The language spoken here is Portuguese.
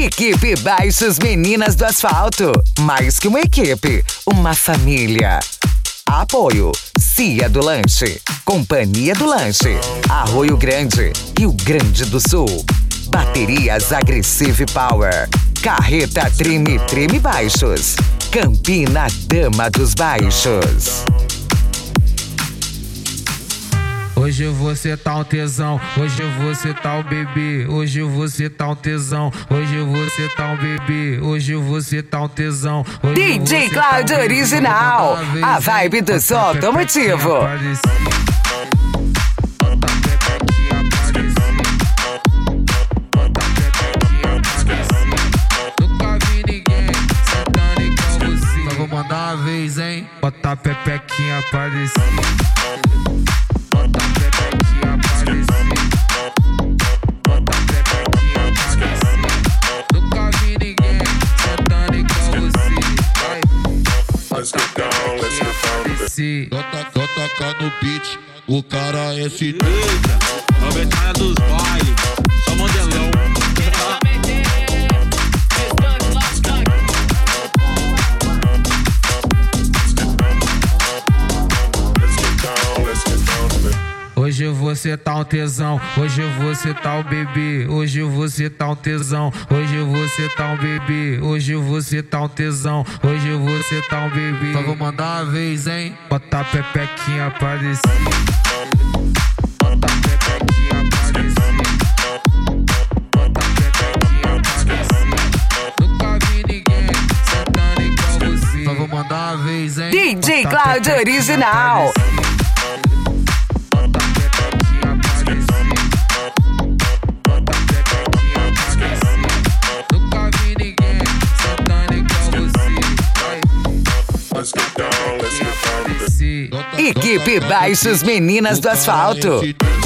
Equipe Baixos Meninas do Asfalto. Mais que uma equipe, uma família. Apoio Cia do Lanche, Companhia do Lanche, Arroio Grande, Rio Grande do Sul. Baterias Aggressive Power, Carreta Treme Baixos, Campina Dama dos Baixos. Hoje você tá um tesão, hoje você tá um bebê, hoje você tá um tesão, hoje você tá um bebê, hoje você tá um tesão. DJ Cláudio Original, a vibe do som automotivo. Vou mandar uma vez, hein? Bota a pepequinha pra descer. Bota a pepequinha pra descer. Bota a pepequinha pra descer. Nunca vi ninguém sentando igual você. Vai. Let's get down, let's get down. Só toca no beat, o cara é esse. Eita, a metade dos bailes, só modelão. Hoje você tá um tesão, hoje você tá um bebê, hoje você tá um tesão, hoje você tá um bebê, hoje você tá um tesão, hoje você tá um bebê. Só vou mandar uma vez, hein? Bota a pepequinha pra descer. Bota a pepequinha pra descer. Bota a pepequinha pra descer. Nunca vi ninguém sentando igual você. Só vou mandar uma vez, hein? DJ Cláudio Original. Let's get down, let's get down. Equipe Baixos Meninas do Asfalto.